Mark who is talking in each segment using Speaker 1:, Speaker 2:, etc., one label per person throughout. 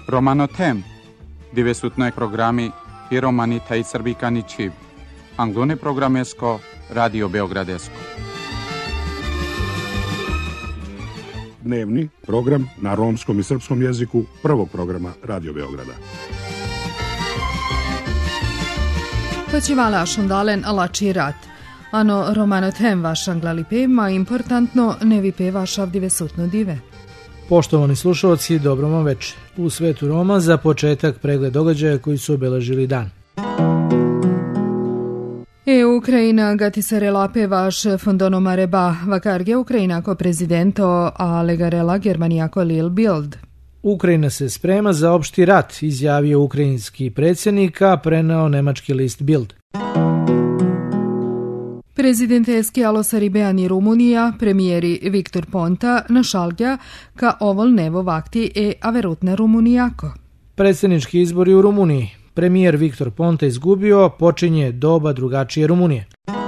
Speaker 1: Romano-tem, divesutnoj programi i romani taj srbikani čiv. Anglone programesko, Radio Beogradesko.
Speaker 2: Dnevni program na romskom i srpskom jeziku prvog programa Radio Beograda.
Speaker 3: Počívala Šondalen Alačirat. Ano Romano-tem vaš anglalipe, ma importantno ne vipe vaš avdivesutno dive.
Speaker 4: Poštovani slušalci, dobro vam večer. U svetu Roma za početak pregled događaja koji su obeležili dan.
Speaker 3: Ukrajina gati se relape vaš fondono mareba vakarge Ukrajina ko prezidento a legarela Germanija ko Lil Bild.
Speaker 4: Ukrajina se sprema za opšti rat, izjavio ukrajinski predsjednik, a preneo nemački list Bild.
Speaker 3: Prezidentski Alosaribeani Rumunija, premijeri Viktor Ponta našalgja ka ovol nevo vakti averutna Rumunijako.
Speaker 4: Predsjednički izbori u Rumuniji. Premijer Viktor Ponta izgubio, počinje doba drugačije Rumunije.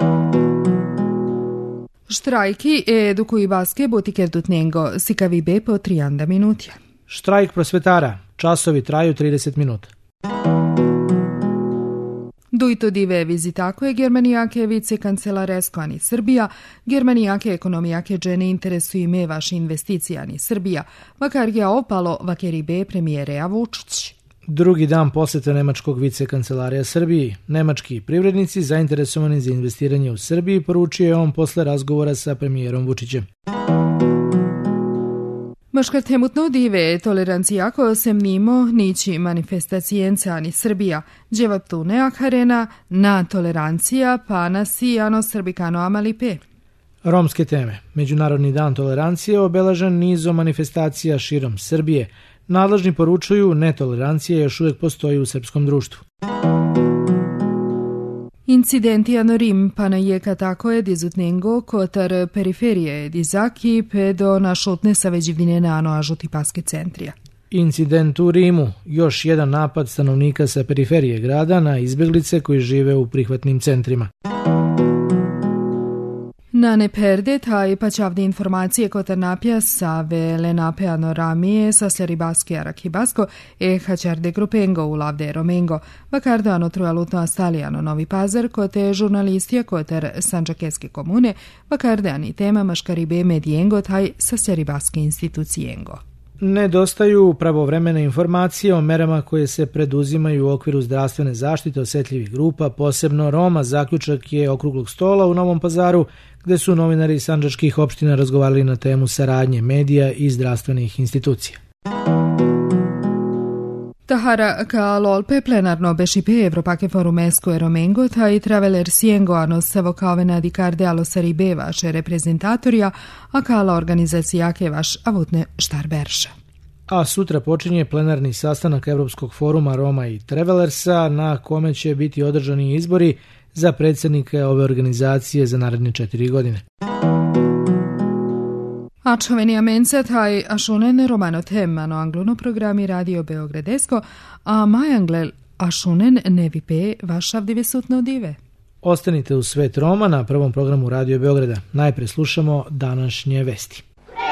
Speaker 3: Štrajki edukuju baske butiker dutnengo sikavi be po 30 minutja.
Speaker 4: Štrajk prosvetara. Časovi traju 30 minuta.
Speaker 3: Dujto dive vizitako je Germanijake vice kancelaresko ani Srbija, Germanijake ekonomijake džene interesuju me vaši investicija ani Srbija, vakargija opalo vakeri be premijerea Vučić.
Speaker 4: Drugi dan posjeta nemačkog vicekancelarija Srbiji. Nemački privrednici zainteresovani za investiranje u Srbiji poručio je on posle razgovora sa premijerom Vučićem.
Speaker 3: Maškar temutno dive tolerancijako sem nimo nići manifestacijenca ani Srbija, dževaptune akharena na tolerancija pa nasi ano srbikano amalipe.
Speaker 4: Romske teme. Međunarodni dan tolerancije obeležen nizom manifestacija širom Srbije. Nadležni poručuju netolerancija još uvijek postoji u srpskom društvu.
Speaker 3: Incidenti anorim pana jeka tako je dizutnengo kotar periferije dizaki pedo na šutne saveđivdine na ano ažuti paske centrija.
Speaker 4: Incident u Rimu, još jedan napad stanovnika sa periferije grada na izbjeglice koji žive u prihvatnim centrima.
Speaker 3: Na ne perde taj pačavde informacije kotar napja sa vele nape anoramije sa sleribaske arakibasko hačarde grupengo u lavde romengo, vakardo ano trualutno astalijano Novi Pazar kote žurnalistija kotar Sanđakeske komune, vakarde ani tema maškaribe medijengo taj sa sleribaske institucijengo.
Speaker 4: Nedostaju pravovremene informacije o merama koje se preduzimaju u okviru zdravstvene zaštite osjetljivih grupa, posebno Roma. Zaključak je okruglog stola u Novom Pazaru, gde su novinari sandžačkih opština razgovarali na temu saradnje medija i zdravstvenih institucija.
Speaker 3: Tahara ka lolpe plenarno bešipe Evropake forumesko romengo taj traveler siengo ano savokavena di karde alosaribe vaše reprezentatorija, a kala organizacijake vaš avutne štarberša.
Speaker 4: A sutra počinje plenarni sastanak Evropskog foruma Roma i Travelersa, na kome će biti održani izbori za predsjednike ove organizacije za naredne 4 godine.
Speaker 3: Ačoveni menca taj ašunen Romano-tem ano anglono programi Radio Beogradesko, a majanglel ašunen ne vipe vaš avdivesutno dive.
Speaker 4: Ostanite u svet Roma na prvom programu Radio Beograda. Najpre slušamo današnje vesti.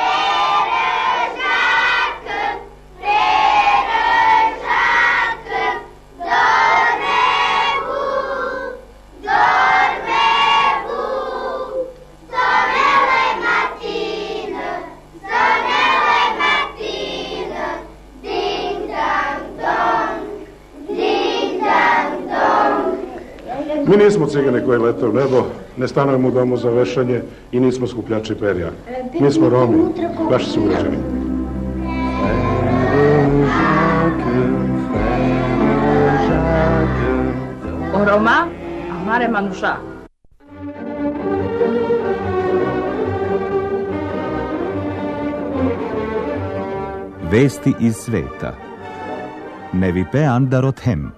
Speaker 2: Mi nismo cigane koji lete u nebo, ne stanujemo u domu za vešanje i nismo skupljači perja. Mi smo Romi, vaši su ugrađeni.
Speaker 5: O Roma, amare manuša.
Speaker 6: Vesti iz sveta. Ne vipe Andarothem.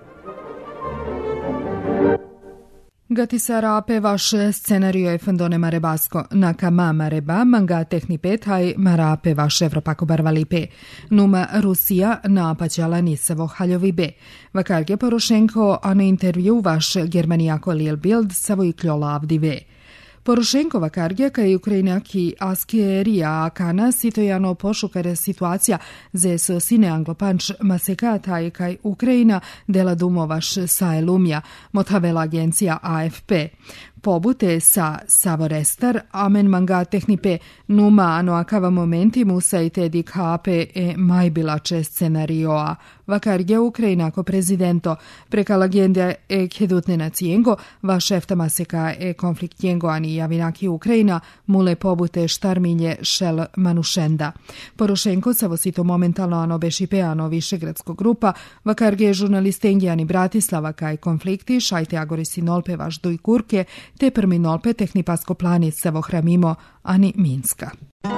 Speaker 3: Gati sarape vaš scenario je fondone marebasko. Nakama mareba manga tehnipe taj marape vaš Evropako barvalipe. Numa Rusija napaćala nisevo haljovi be. Vakarge Porošenko a na intervju vaš Germanijako Lil Bild savoj kljola avdi ve. Porošenkova kargija i Ukrajinaki askerija akana sitojano pošukare situacija ze sine anglopanč masekataj kaj Ukrajina dela dumovaš saelumja, motavela agencija AFP. Pobute sa Savorestar, amen manga tehnipe numa anoakava momentimus aitedi kape e majbilače scenarioa. Vakarge Ukrajina ako prezidento preka l'agenda e kedutne nacijengo, va šefta maseka e konfliktjengo ani javinaki Ukrajina, mule pobute štarmilje šel manušenda. Porošenko savosito momentalno ano bešipeano višegradsko grupa, vakarge žurnalistengi ani Bratislava kaj konflikti, šajte agorisi nolpe vaš duj kurke, te prmi nolpe tehnipasko planis savo hramimo ani Minska.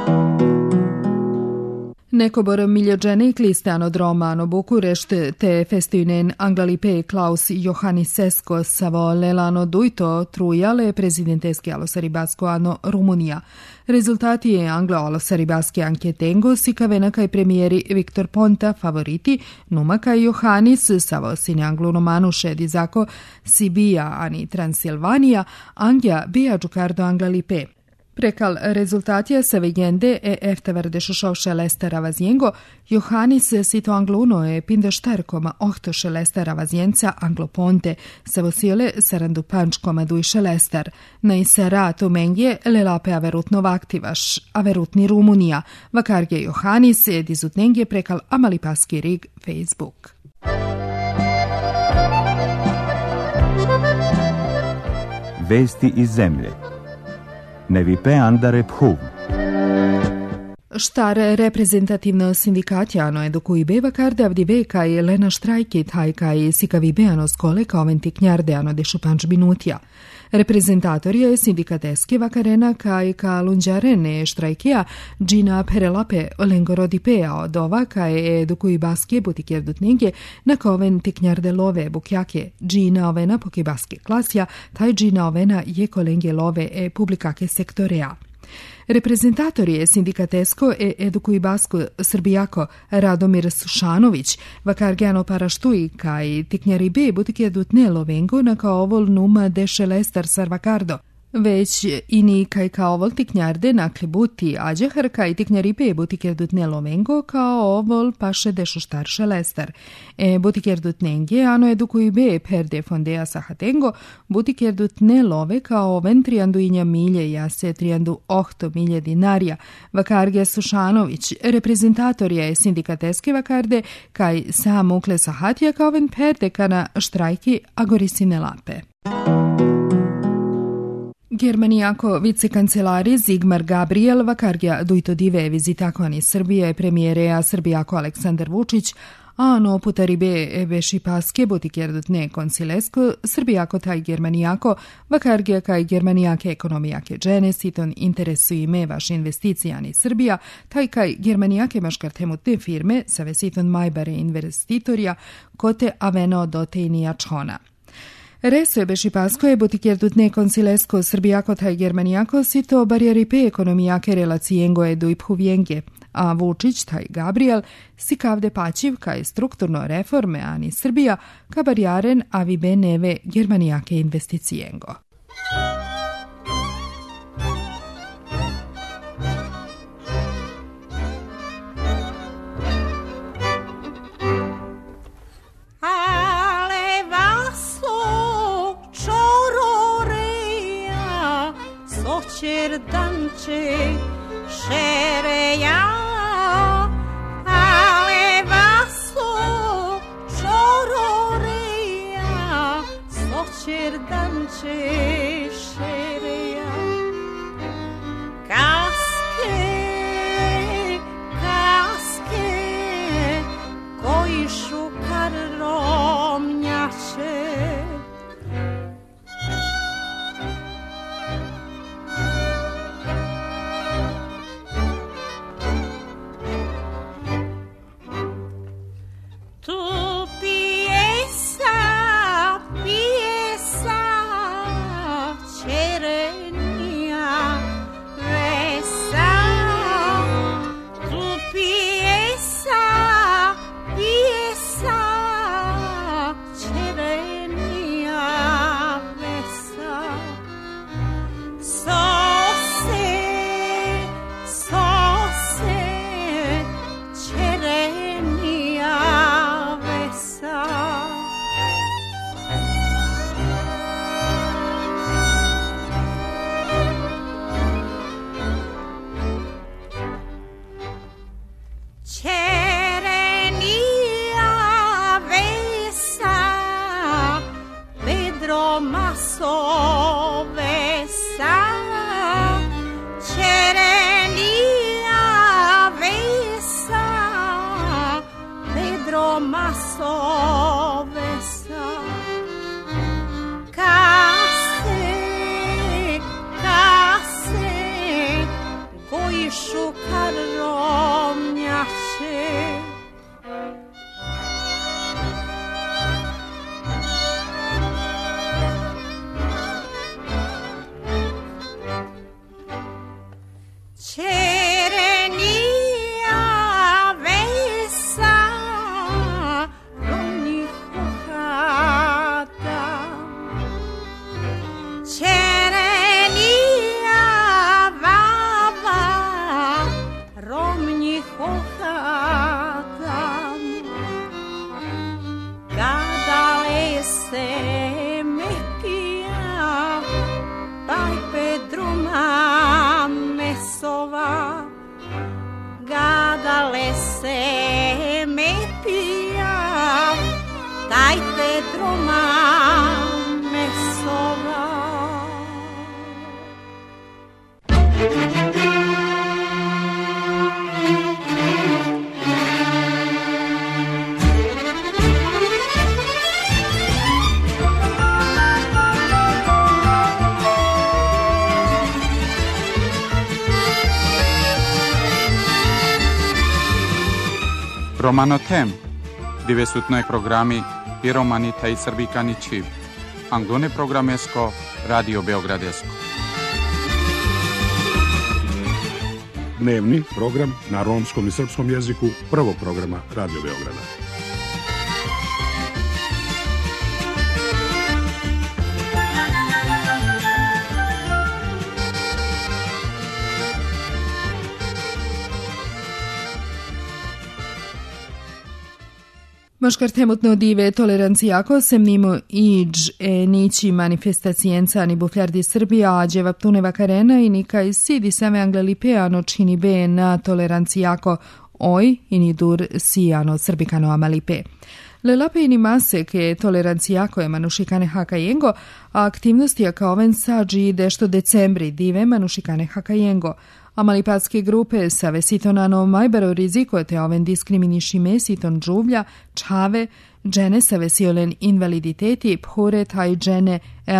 Speaker 3: Nekobor miljođenik listeano dromano Bukurešt te festynen anglalipe Klaus Johannisesko savo lelano duito trujale prezidenteski alosaribasko ano Rumunija. Rezultati je anglo-alosaribaske anketengo sikavena kaj premijeri Viktor Ponta favoriti, numa kaj Johannis savo sine anglunomanu šedizako Sibija ani Transilvanija, angja bija džukardo anglalipe. Prekal rezultatija se vegende e eftevar šošovše lestera vazijengo, Johannis sito angluno e pinde šterkoma ohtoše lestera vazijenca angloponte, savosiole sarandu pančkoma dujše lester. Na iseratu mengje lelape averutno vaktivaš, averutni Rumunija, vakarge Johannis e dizutnengje prekal amalipaski rig Facebook.
Speaker 6: Vesti iz zemlje. Nevipe andare phuv.
Speaker 3: Štar reprezentativno sindikatjano edukujbe vakarde avdive kaj lena štrajki taj kaj sikavibeano skole kaoventi knjardeano de šupanč minutja. Reprezentatorje sindikateske vakarena kaj ka lunđarene štrajkija džina perelape lengorodipea od ova kaj edukujbaske butikjerdutnenge na kaoventi knjarde love bukjake džina ovena pokibaske klasja taj džina ovena je kolenge love e publikake sektorea. Reprezentatorije sindikatesko e edukujbasko Srbijako Radomir Sušanović, vakargano paraštuji kaj tiknjari be butikjedutne lovengo na kaovol numa deše lestar sarvakardo. Već ini kaj kaovol tiknjarde na klebuti ađehar kaj tiknjari be butikjedutne lovengo kaovol paše dešo štarše lestar. E butikjedutnenge ano edukujbe perde fondea sahatengo butikjedutne love kao oven trijandu inja milje jase trijandu ohto milje dinarja. Vakarge Sušanović, reprezentator je sindikateske vakarde kaj sam ukle sahatija kao oven perde kana štrajki agorisine lape. Germanijako vicekancelari Zigmar Gabriel vakargja dujto dive vizitakoni Srbije premijereja Srbijako Aleksandar Vučić, a no putaribe beši paske butikjerdutne konsilesko Srbijako taj Germanijako vakargja kaj Germanijake ekonomijake džene siton interesu ime vaš investicijani Srbija taj kaj Germanijake maškartemutne firme save siton majbare investitorja kote aveno dotejnija čona. Reso je bešipasko je butikjerdutne konsilesko Srbijako taj Germanijako sito barijeripe ekonomijake relacijengo edu i phuvjenge, a Vučić taj Gabriel si kavde pačiv kaj strukturno reforme ani Srbija ka barijaren avi beneve Germanijake investicijengo.
Speaker 7: Danče šereja, ale vasu čororeja, sočer danče šereja. Kaske, koji šukar romnjače, šukar romnjače. Čerenija vesa romnjih pohata. Čerenija vava romnjih pohata. Gadale se mekija taj pedruma mesova. Gadale se mekija taj pedruma mesova.
Speaker 1: Romanotem, dve sutnoj programi Piromanita i Srbikani Čiv. Anglone programesko, Radio Beogradesko.
Speaker 2: Dnevni program na romskom i srpskom jeziku prvog programa Radio Beograda.
Speaker 3: Moșcartemutno dive tolerancijako semnimo iđ nići manifestacijenca ni bufljardi Srbija, a djevaptuneva karena i nikaj sidi same anglalipeano čini be na tolerancijako oj i ni dur sijano srbikano amalipe. Lelape ini mase ke tolerancijako je manušikane hakajengo, a aktivnosti kao oven sađi dešto decembri dive manušikane hakajengo. Amalipatske grupe sa vesitonano majbaro riziko te oven diskriminiši mesiton džuvlja, čave, džene sa vesiolen invaliditeti, phure taj džene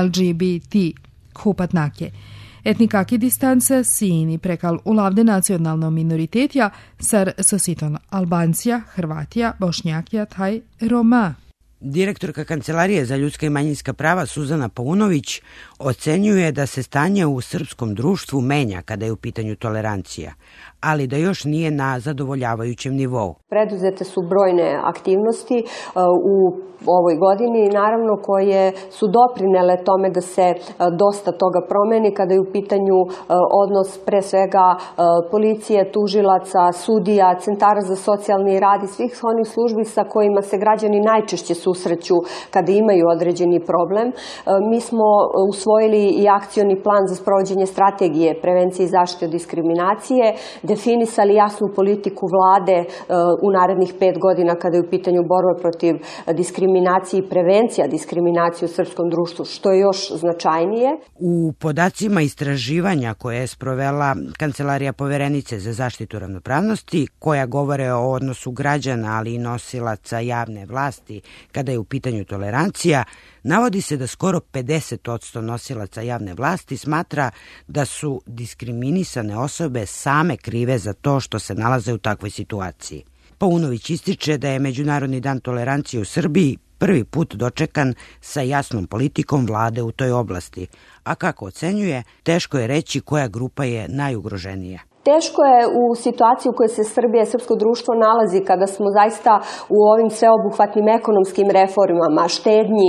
Speaker 3: LGBT kupatnake. Etnikaki distanca sini prekal ulavde nacionalno minoritetja sar sositon Albancija, Hrvatija, Bošnjakija taj Roma.
Speaker 8: Direktorka Kancelarije za ljudska i manjinska prava Suzana Paunović ocenjuje da se stanje u srpskom društvu menja kada je u pitanju tolerancija, ali da još nije na zadovoljavajućem nivou.
Speaker 9: Preduzete su brojne aktivnosti u ovoj godini, naravno koje su doprinele tome da se dosta toga promeni kada je u pitanju odnos pre svega policije, tužilaca, sudija, centara za socijalni rad i svih onih službi sa kojima se građani najčešće susreću kada imaju određeni problem. Mi smo usvojili i akcioni plan za sprovođenje strategije prevencije i zaštite od diskriminacije, definisali jasnu politiku vlade u narednih 5 godina kada je u pitanju borba protiv diskriminacije i prevencija diskriminacije u srpskom društvu, što je još značajnije.
Speaker 8: U podacima istraživanja koje je sprovela Kancelarija Poverenice za zaštitu ravnopravnosti, koja govore o odnosu građana, ali i nosilaca javne vlasti kada je u pitanju tolerancija, navodi se da skoro 50% nosilaca javne vlasti smatra da su diskriminisane osobe same krive za to što se nalaze u takvoj situaciji. Paunović ističe da je Međunarodni dan tolerancije u Srbiji prvi put dočekan sa jasnom politikom vlade u toj oblasti, a kako ocenjuje, teško je reći koja grupa je najugroženija.
Speaker 9: Teško je u situaciji u kojoj se Srbija i srpsko društvo nalazi kada smo zaista u ovim sveobuhvatnim ekonomskim reformama, štednji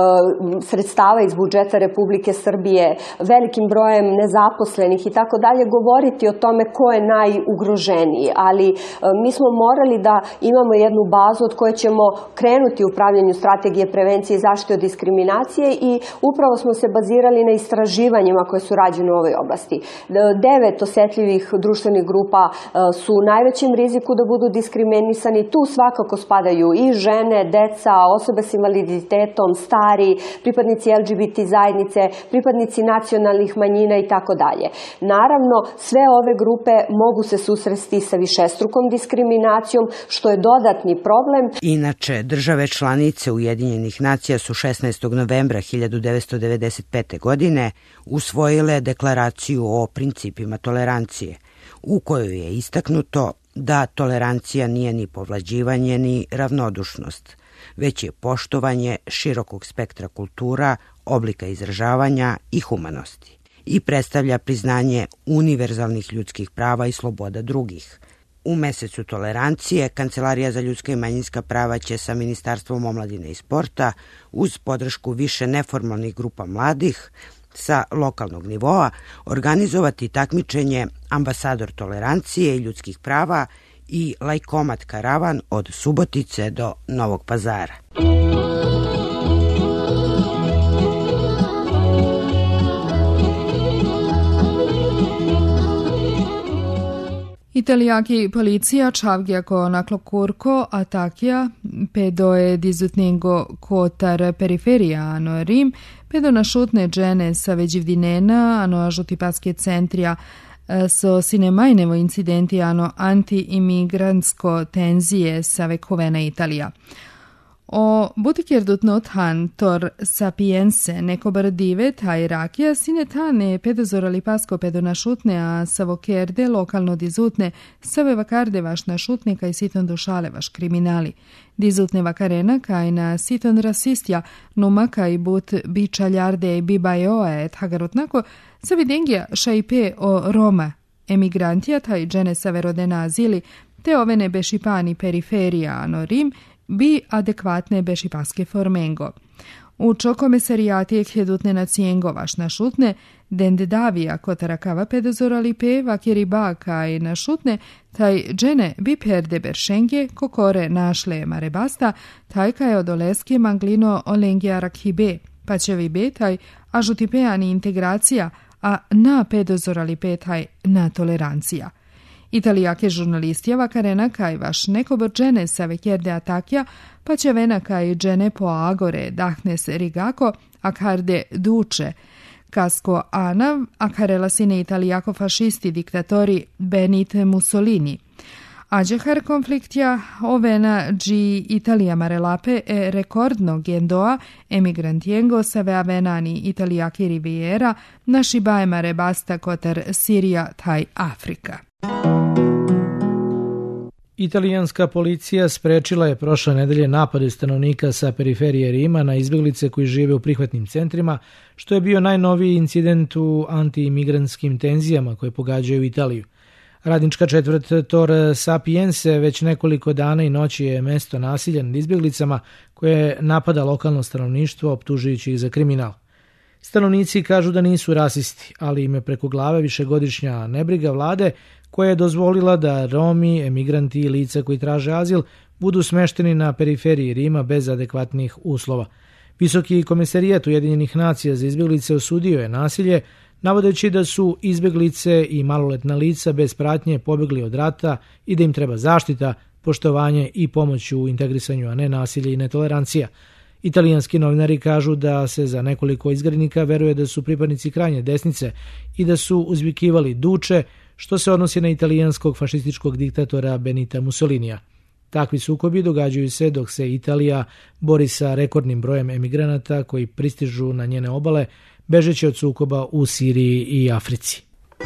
Speaker 9: sredstava iz budžeta Republike Srbije, velikim brojem nezaposlenih i tako dalje, govoriti o tome ko je najugroženiji. Ali mi smo morali da imamo jednu bazu od koje ćemo krenuti u pravljenju strategije prevencije i zaštite od diskriminacije i upravo smo se bazirali na istraživanjima koje su rađene u ovoj oblasti. 9 osetljivih društvenih grupa su u najvećem riziku da budu diskriminisani. Tu svakako spadaju i žene, deca, osobe s invaliditetom, stari, pripadnici LGBT zajednice, pripadnici nacionalnih manjina i tako dalje. Naravno, sve ove grupe mogu se susresti sa višestrukom diskriminacijom, što je dodatni problem.
Speaker 8: Inače, države članice Ujedinjenih nacija su 16. novembra 1995. godine usvojile deklaraciju o principima tolerancije. u kojoj je istaknuto da tolerancija nije ni povlađivanje ni ravnodušnost, već je poštovanje širokog spektra kultura, oblika izražavanja i humanosti i predstavlja priznanje univerzalnih ljudskih prava i sloboda drugih. U mesecu tolerancije Kancelarija za ljudska i manjinska prava će sa Ministarstvom omladine i sporta uz podršku više neformalnih grupa mladih sa lokalnog nivoa organizovati takmičenje Ambasador tolerancije i ljudskih prava i Lajkomat karavan od Subotice do Novog Pazara.
Speaker 3: Italijaki policija čavgjako naklokurko atakja pedo je dizutnego kotar periferija ano Rim, pedo našutne džene sa veđivdinena ano ažutipaske centrija so sinemajnevo incidenti ano anti-imigrantsko tenzije sa vekovena Italija. O butikerdutnot han tor sapiense neko bardive taj rakija sine tane pedozorali pasko pedonašutne a savokerde lokalno dizutne save vakarde vaš našutne kaj siton došale vaš kriminali. Dizutne vakarena kaj na siton rasistja numa kaj but bičaljarde bibajoa et hagarotnako savidengija šajpe o Roma emigrantija taj džene saverodena azili te ovene bešipani periferija ano Rim bi adekvatne bešipaske formengo. U komisarijati ekjedutne nacijengo vaš našutne, dendedavija kotarakava pedozorali pe vakiri baka i našutne, taj džene bi perde beršenge kokore našle marebasta, taj kaj odoleske manglino olengija rakhibe, pa će vi betaj ažutipeani integracija, a na pedozorali petaj na tolerancija. Italijake žurnalistija vakarena kaj vaš neko borđene sa vekjerde atakja, pa će vena kaj džene po agore dahnes rigako, akarde duče, kasko anav, akarela sine italijako fašisti diktatori Benite Mussolini. Ađehar konfliktja ovena dži Italija marelape e rekordno gendoa emigrantiengo sa veavenani italijaki riviera naši bajmare basta kotar Sirija taj Afrika.
Speaker 4: Italijanska policija sprečila je prošle nedelje napade stanovnika sa periferije Rima na izbjeglice koji žive u prihvatnim centrima, što je bio najnoviji incident u anti-imigrantskim tenzijama koje pogađaju Italiju. Radnička četvrt Tor Sapiense već nekoliko dana i noći je mesto nasilja nad izbjeglicama koje napada lokalno stanovništvo optužujući ih za kriminal. Stanovnici kažu da nisu rasisti, ali im je preko glave višegodišnja nebriga vlade koja je dozvolila da Romi, emigranti i lica koji traže azil budu smešteni na periferiji Rima bez adekvatnih uslova. Visoki komisarijat Ujedinjenih nacija za izbjeglice osudio je nasilje, navodeći da su izbjeglice i maloletna lica bez pratnje pobjegli od rata i da im treba zaštita, poštovanje i pomoć u integrisanju, a ne nasilje i netolerancija. Italijanski novinari kažu da se za nekoliko izgrednika veruje da su pripadnici krajnje desnice i da su uzvikivali duče, što se odnosi na italijanskog fašističkog diktatora Benita Mussolinija. Takvi sukobi događaju se dok se Italija bori sa rekordnim brojem emigranata koji pristižu na njene obale, bežeći od sukoba u Siriji i Africi.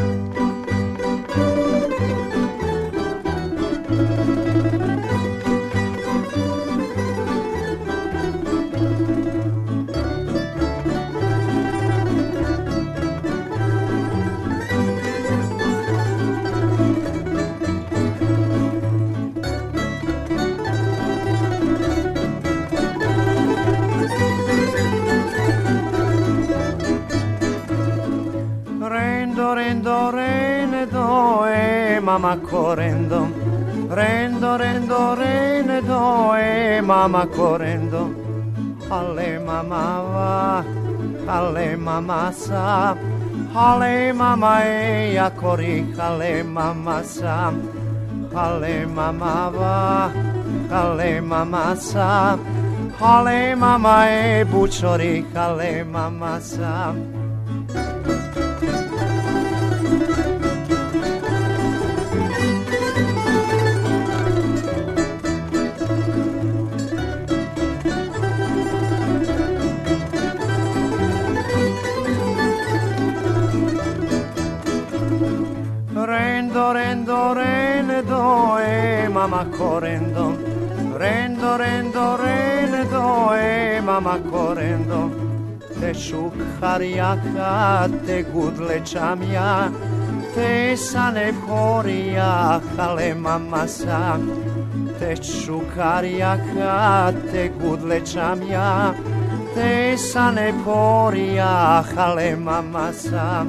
Speaker 10: Mama correndo, rendo, rendo, rene do e mama correndo, alle mama va, alle mama sa, alle mama e ja corri, alle mama sa, alle mama va, alle mama sa, alle mama e bučori, alle mama sa. rene do e mama correndo, rendo rendo rene do e mama correndo, te šukarjaka, te gudlečam ja, te sane porija, hale mama sa, te šukarjaka, te gudlečam ja, te sane porija, hale mama sa.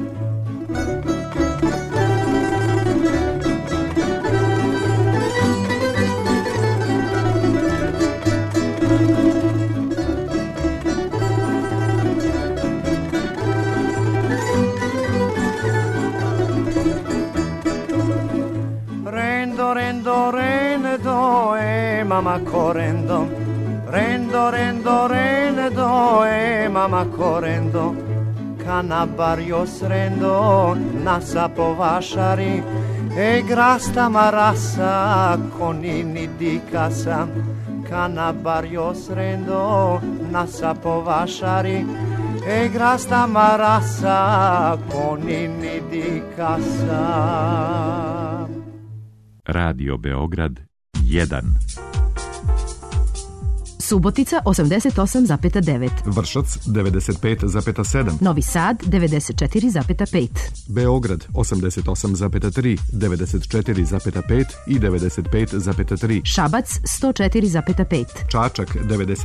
Speaker 10: Rendo, rene do e mama correndo, rendo, rendo, rene do e mama correndo, canabario srendo, nasa povašari, e grasta marasa, konini di casa, canabario srendo, nasa povašari, e grasta marasa, konini di casa.
Speaker 11: Radio Beograd 1.
Speaker 12: Subotica 88,9.
Speaker 13: Vršac 95,7.
Speaker 12: Novi Sad 94,5.
Speaker 13: Beograd 88,3, 94,5 i 95,3.
Speaker 12: Šabac 104,5.
Speaker 13: Čačak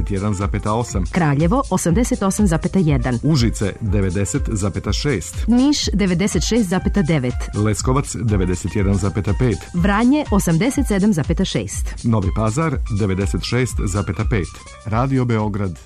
Speaker 13: 91,8.
Speaker 12: Kraljevo 88,1.
Speaker 13: Užice 90,6.
Speaker 12: Niš 96,9.
Speaker 13: Leskovac 91,5.
Speaker 12: Vranje 87,6.
Speaker 13: Novi Pazar 96,5. Radio Beograd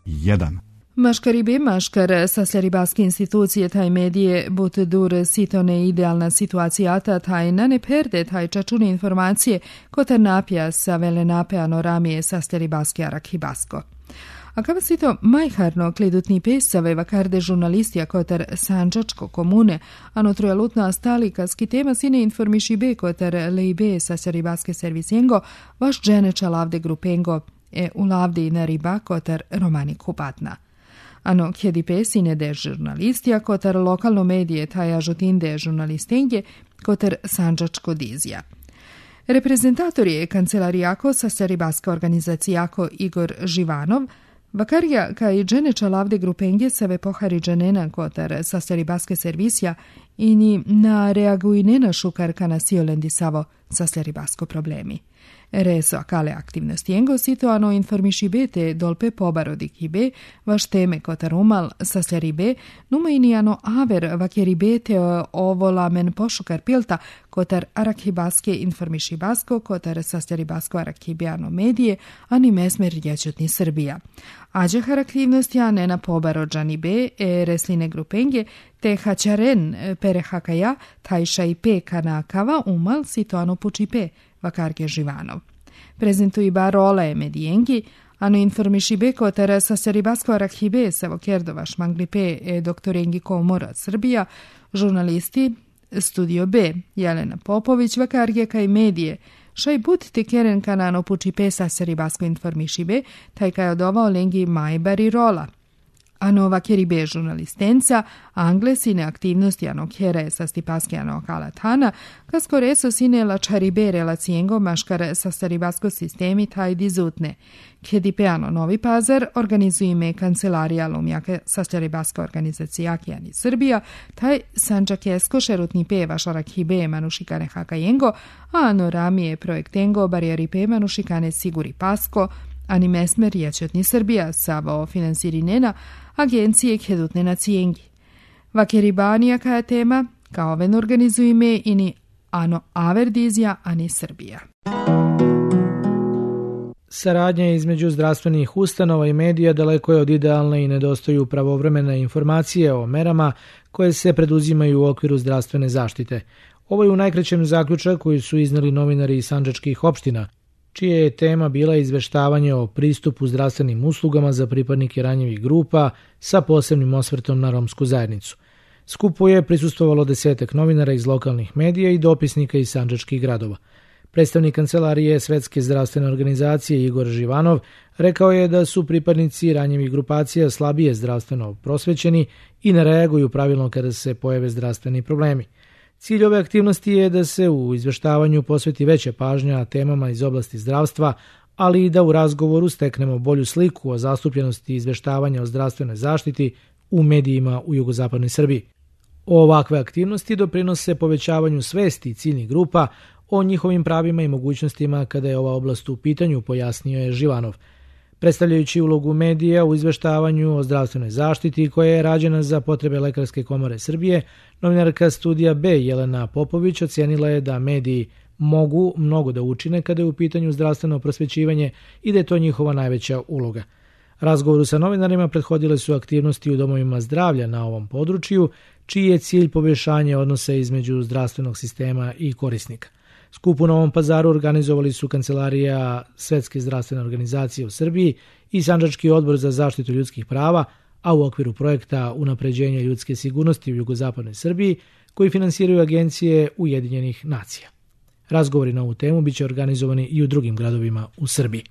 Speaker 13: 1.
Speaker 3: Maškaribe maškar sasleribaske institucije taj medije but dur sitone idealna situacijata taj na ne perde taj čačune informacije kotar napja sa velenape anoramije sasleribaske arakhibasko. A kada si to majharno klidutni pesave vakarde žurnalistija kotar Sanđačko komune, ano trojalutna stalika skitema sine informišibe kotar leibe sasleribaske servisijengo, vaš dženeča lavde grupengo e u lavde i na riba kotar romani kupatna. Ano kjedipe sine de žurnalistija kotar lokalno medije taja žutinde žurnalistenge kotar Sanđačko dizija. Reprezentator je kancelarijako sasleribaska organizacijako Igor Živanov, vakarja ka i dženeča lavde grupenge seve pohari dženena kotar sasleribaske servisija i ni na reagujnena šukar kana siolendisavo sasleribasko problemi. Reso akale aktivnosti engo situano informišibete dolpe pobarodikibe, vaš teme kotar umal sasleribe, numajnijano aver vakeribete ovolamen pošukar pilta kotar arakhibaske informišibasko kotar sasleribasko arakhibiano medije, ani mesmer rječutni Srbija. Ađehar aktivnosti anena pobarođani be e resline grupenge te hačaren perehakaja tajša i pe kanakava umal situano pučipe vakarge Živanov. Prezentuji ba role medijengi, ano informišibe kotar sasleribasko arakhibe savo kerdova šmanglipe e doktorengi komora Srbija, žurnalisti Studio B, Jelena Popović, vakarge kaj medije, šaj budite keren kanano pučipe sasleribasko informišibe, taj kaj odovao lengi majbari rola. Ano vakeribe žurnalistenca, angle sine aktivnosti ano kjere sa stipaske ano kalatana, kaskoreso sine lačaribe relacijengo maškar sasleribasko sistemi taj dizutne. Kjedipe ano Novi Pazar organizujeme kancelarija lumjake sasleribaska organizacijaki ani Srbija, taj sanđakesko šerutni pe vašarakhibe manušikane hakajengo, a ano ramije projektengo barijeripe manušikane siguri pasko, ani mesmer ječetni Srbija savo finansirinena agencije kjedutne nacijengi. Vakeribanija kaja tema, kao ven organizujeme ini ano averdizija ani Srbija.
Speaker 4: Saradnja između zdravstvenih ustanova i medija daleko je od idealne i nedostaju pravovremene informacije o merama koje se preduzimaju u okviru zdravstvene zaštite. Ovo je u najkraćem zaključak koji su izneli novinari iz sandžačkih opština, čija je tema bila izveštavanje o pristupu zdravstvenim uslugama za pripadnike ranjivih grupa sa posebnim osvrtom na romsku zajednicu. Skupu je prisustvovalo 10 novinara iz lokalnih medija i dopisnika iz sandžačkih gradova. Predstavnik kancelarije Svetske zdravstvene organizacije Igor Živanov rekao je da su pripadnici ranjivih grupacija slabije zdravstveno prosvećeni i ne reaguju pravilno kada se pojave zdravstveni problemi. Cilj ove aktivnosti je da se u izveštavanju posveti veća pažnja temama iz oblasti zdravstva, ali i da u razgovoru steknemo bolju sliku o zastupljenosti izveštavanja o zdravstvenoj zaštiti u medijima u jugozapadnoj Srbiji. Ovakve aktivnosti doprinose povećavanju svesti ciljnih grupa o njihovim pravima i mogućnostima kada je ova oblast u pitanju, pojasnio je Živanov. Predstavljajući ulogu medija u izveštavanju o zdravstvenoj zaštiti koja je rađena za potrebe Lekarske komore Srbije, novinarka Studija B Jelena Popović ocenila je da mediji mogu mnogo da učine kada je u pitanju zdravstveno prosvećivanje i da je to njihova najveća uloga. Razgovoru sa novinarima prethodile su aktivnosti u domovima zdravlja na ovom području, čiji je cilj poboljšanje odnosa između zdravstvenog sistema i korisnika. Skup u Novom Pazaru organizovali su Kancelarija Svetske zdravstvene organizacije u Srbiji i Sandžački odbor za zaštitu ljudskih prava, a u okviru projekta Unapređenja ljudske sigurnosti u jugozapadnoj Srbiji, koji finansiraju agencije Ujedinjenih nacija. Razgovori na ovu temu biće organizovani i u drugim gradovima u Srbiji.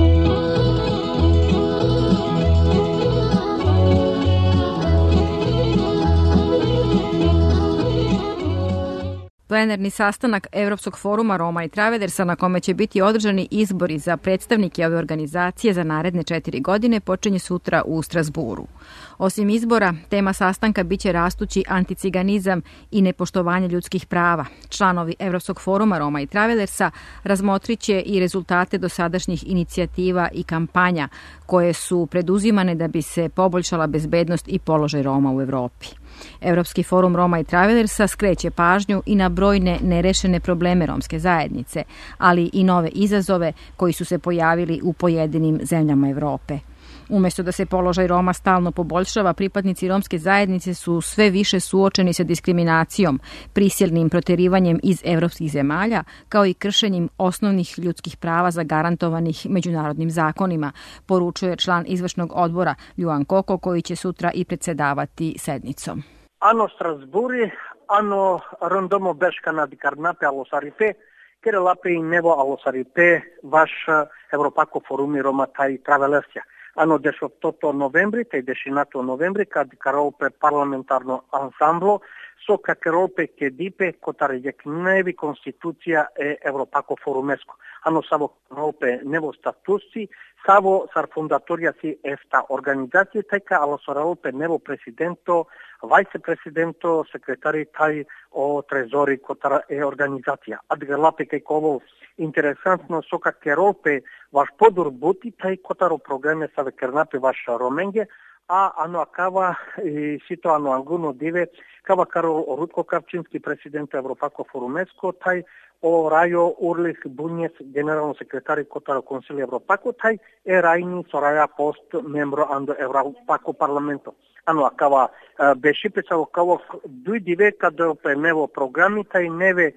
Speaker 14: Plenarni sastanak Evropskog foruma Roma i Travellersa, na kome će biti održani izbori za predstavnike ove organizacije za naredne 4 godine, počinje sutra u Strasburu. Osim izbora, tema sastanka biće rastući anticiganizam i nepoštovanje ljudskih prava. Članovi Evropskog foruma Roma i Travellersa razmotriće i rezultate dosadašnjih inicijativa i kampanja koje su preduzimane da bi se poboljšala bezbednost i položaj Roma u Evropi. Evropski forum Roma i Travellersa skreće pažnju i na brojne nerešene probleme romske zajednice, ali i nove izazove koji su se pojavili u pojedinim zemljama Evrope. Umesto da se položaj Roma stalno poboljšava, pripadnici romske zajednice su sve više suočeni sa diskriminacijom, prisilnim proterivanjem iz evropskih zemalja, kao i kršenjem osnovnih ljudskih prava zagarantovanih međunarodnim zakonima, poručuje član izvršnog odbora Ljuan Koko, koji će sutra i predsedavati sednicom.
Speaker 15: Ano Strasburi, ano rondomo beškana di karnape alosaripe, kere lape i nevo alosaripe vaš Evropako forumi Roma taj Travellersia. Ano 18 novembri, taj 19 novembri, kad karope parlamentarno ansamblo, so kakerope kedipe, kotare jeknevi konstitucija Evropako forumesco. Ano savo karope nevo statusi, savo sar fundatoria si esta organizacije, tajka alo saraope nevo presidento, vicepresidento, sekretari taj o trezori kotara organizacija. Adgalape kajko ovo interesantno so kakerope vaš podur buti taj kotaro programe sa vekernape vaš romenge, a ano akava sito ano anguno dive kava karo Rutko Kavčinski presidente Evropako forumesco taj o Rajo Urlich Bunjes generalno sekretari kotaro konsilija Evropako taj Rajni Soraya Post membro ando Evropako parlamento. Ano akava bešipecavo kao duj dive kad nevo programi taj neve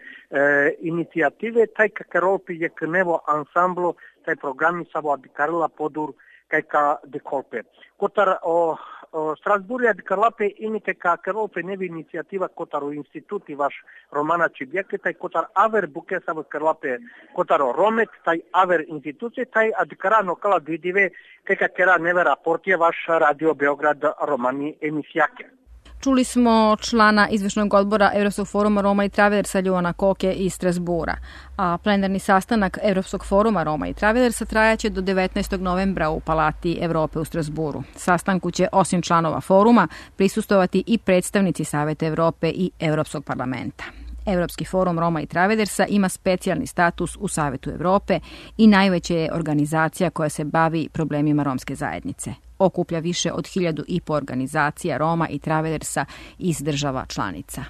Speaker 15: inicijative taj kakaropi jek nevo ansamblo taj programi savo adikarila podur kajka dekolpe. Kotar o Strasburi adikarlape inike kakarope nevi inicijativa kotar o instituti vaš Romana Čibjeke, taj kotar aver buke savo karlape kotar o Romet, taj aver institucije, taj adikarano kala vidive kajka kera neve raportije vaš Radio Beograd Romani emisijake.
Speaker 14: Čuli smo člana izvršnog odbora Evropskog foruma Roma i Travellersa Ljuana Koke iz Strasbura, a plenarni sastanak Evropskog foruma Roma i Travellersa trajaće do 19. novembra u Palati Evrope u Strasburu. Sastanku će osim članova foruma prisustovati i predstavnici Saveta Evrope i Evropskog parlamenta. Evropski forum Roma i Travellersa ima specijalni status u Savetu Evrope i najveća je organizacija koja se bavi problemima romske zajednice. Okuplja više od 1.500 organizacija Roma i Travellersa iz država članica.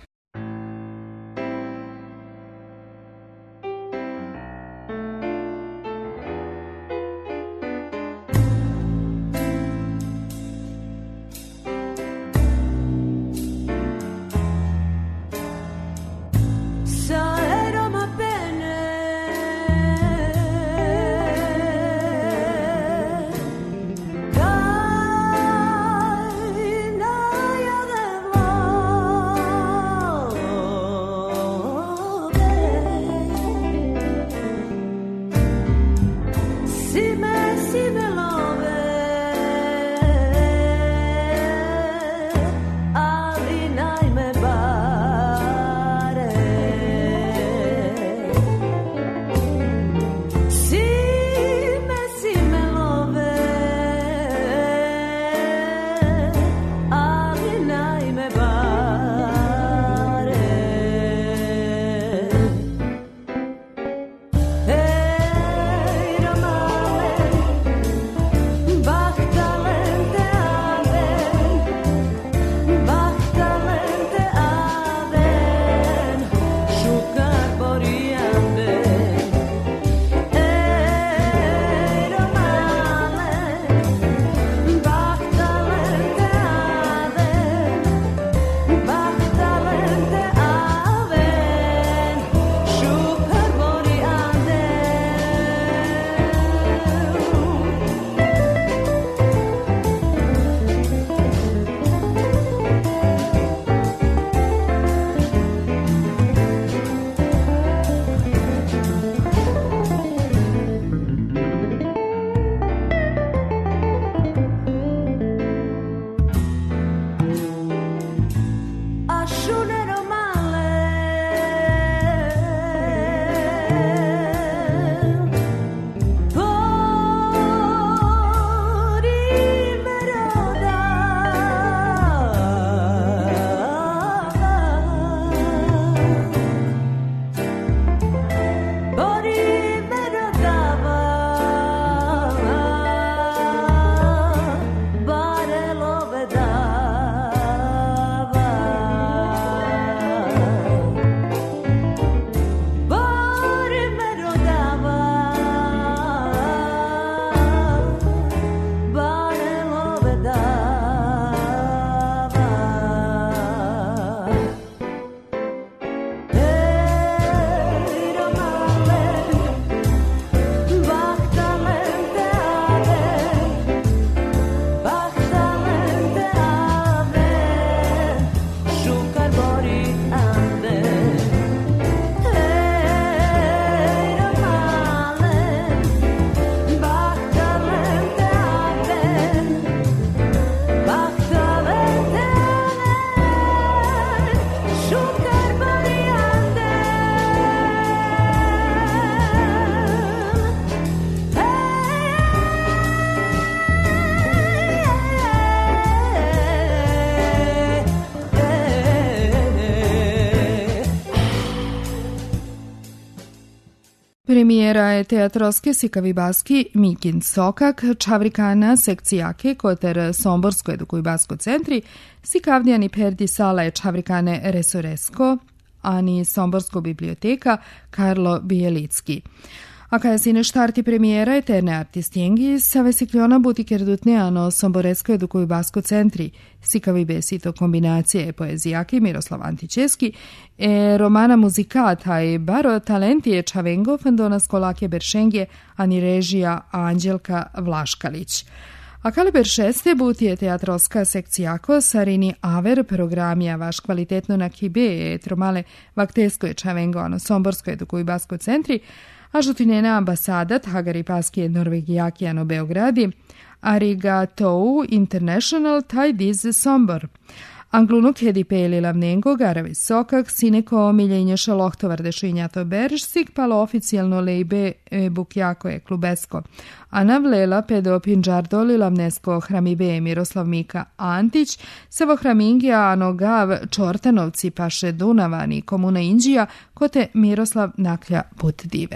Speaker 3: Premijera je teatroske Sikavibaski Mikin Sokak, Čavrikana sekcijake koter Somborsko edukujbasko centri, Sikavdijani perdi sala je Čavrikane Resoresko, ani Somborsko biblioteka Karlo Bijelicki. A kada si ne štarti premijera eterne artistjengi, save sikljona butiker dutneano Somboresko edukujbasko centri, Sikavi besito kombinacije poezijaki Miroslav Antičeski, romana muzikata i baro talentije Čavengo Fendona Skolake Beršengje, ani režija Anđelka Vlaškalić. A kaliber 6. butije teatroska sekcijako sarini aver programija vaš kvalitetno na kibe etromale vaktesko je Čavengo ano Somborsko edukujbasko centri, a žutinena ambasadat Hagari Paskije Norvegijaki ano Beogradi, Arigatou International taj diz Sombor. Anglunuk hedi peli lavnengo garavi sokak, sineko miljenješa lohtovardešo injato beržsik, palo oficijalno lejbe bukjako je klubesko. A navlela pedo pinđardoli lavnesko hramibe Miroslav Mika Antić, sevo hramingija ano gav Čortanovci paše Dunavani komuna Inđija, kote Miroslav naklja put dive.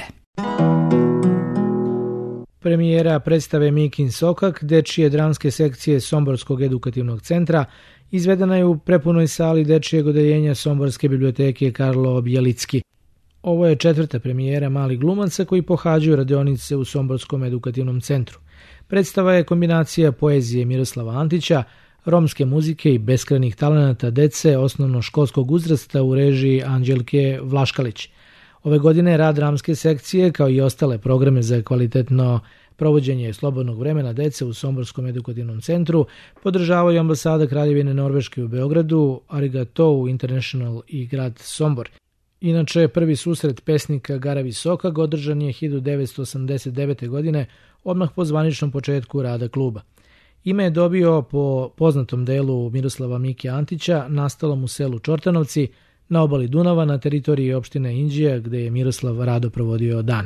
Speaker 4: Premijera predstave Mikin Sokak, dečije dramske sekcije Somborskog edukativnog centra, izvedena je u prepunoj sali dečijeg odeljenja Somborske biblioteke Karlo Bijelicki. Ovo je 4. premijera malih glumaca koji pohađaju radionice u Somborskom edukativnom centru. Predstava je kombinacija poezije Miroslava Antića, romske muzike i beskrajnih talenata dece osnovnoškolskog uzrasta u režiji Anđelke Vlaškalić. Ove godine rad dramske sekcije, kao i ostale programe za kvalitetno provođenje slobodnog vremena dece u Somborskom edukativnom centru podržavaju ambasada Kraljevine Norveške u Beogradu, Arigatou International i grad Sombor. Inače, prvi susret pesnika Garavi Sokak održan je 1989. godine, odmah po zvaničnom početku rada kluba. Ime je dobio po poznatom delu Miroslava Mike Antića, nastalom u selu Čortanovci, na obali Dunava na teritoriji opštine Inđija, gde je Miroslav rado provodio dane.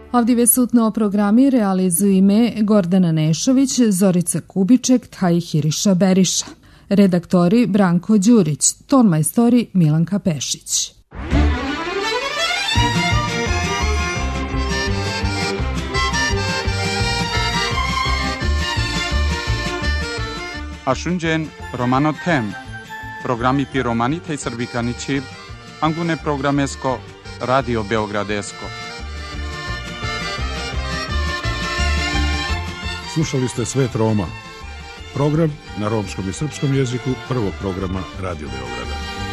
Speaker 3: Ovdje sutno programi realizuju ime Gordana Nešović, Zorica Kubiček, Taj Hiriša Beriša. Redaktori Branko Đurić, tonmajstori Milanka Pešić.
Speaker 1: Ashunjen Romano Tem, programi pi Romanita i Srbikanići, angune programesko, Radio Beogradesko.
Speaker 2: Slušali ste Svet Roma, program na romskom i srpskom jeziku prvog programa Radio Beograda.